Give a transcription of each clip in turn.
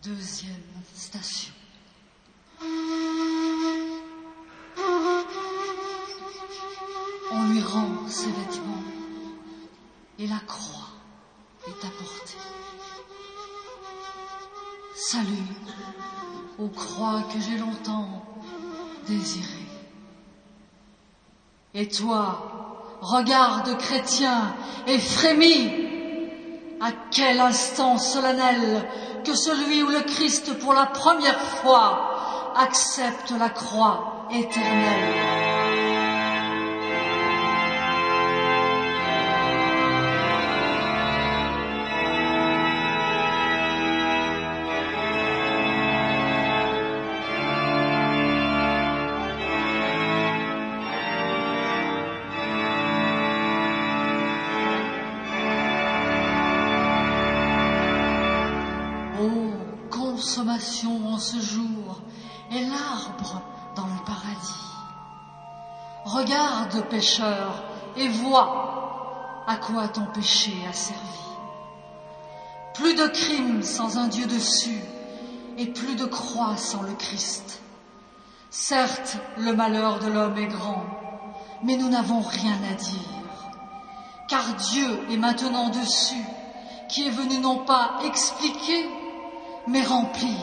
Deuxième station. On lui rend ses vêtements et la croix est apportée. Salut aux croix que j'ai longtemps désirées. Et toi, regarde chrétien et frémis. À quel instant solennel que celui où le Christ pour la première fois accepte la croix éternelle. Consommation en ce jour est l'arbre dans le paradis. Regarde, pécheur, et vois à quoi ton péché a servi. Plus de crimes sans un Dieu dessus, et plus de croix sans le Christ. Certes, le malheur de l'homme est grand, mais nous n'avons rien à dire, car Dieu est maintenant dessus, qui est venu non pas expliquer, mais remplir.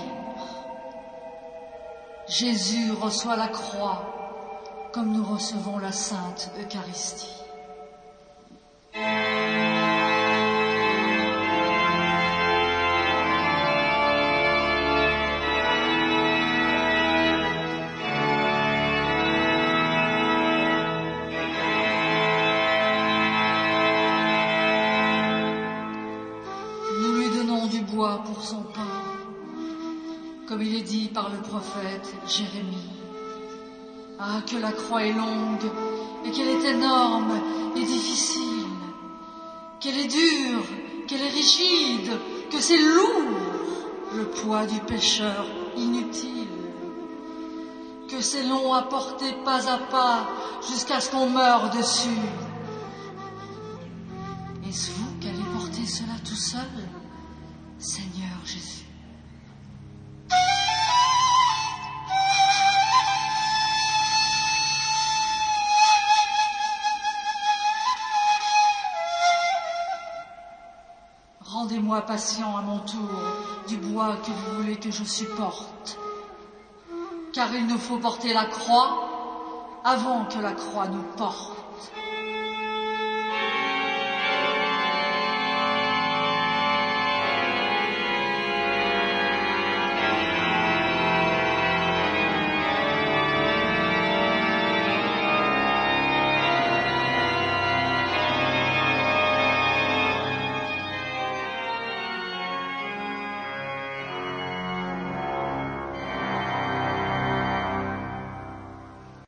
Jésus reçoit la croix comme nous recevons la Sainte Eucharistie. Nous lui donnons du bois pour son pain, comme il est dit par le prophète Jérémie. Ah, que la croix est longue, et qu'elle est énorme et difficile, qu'elle est dure, qu'elle est rigide, que c'est lourd, le poids du pécheur inutile, que c'est long à porter pas à pas jusqu'à ce qu'on meure dessus. Est-ce vous qui allez porter cela tout seul, Seigneur Jésus? Rendez-moi patient à mon tour du bois que vous voulez que je supporte. Car il nous faut porter la croix avant que la croix nous porte.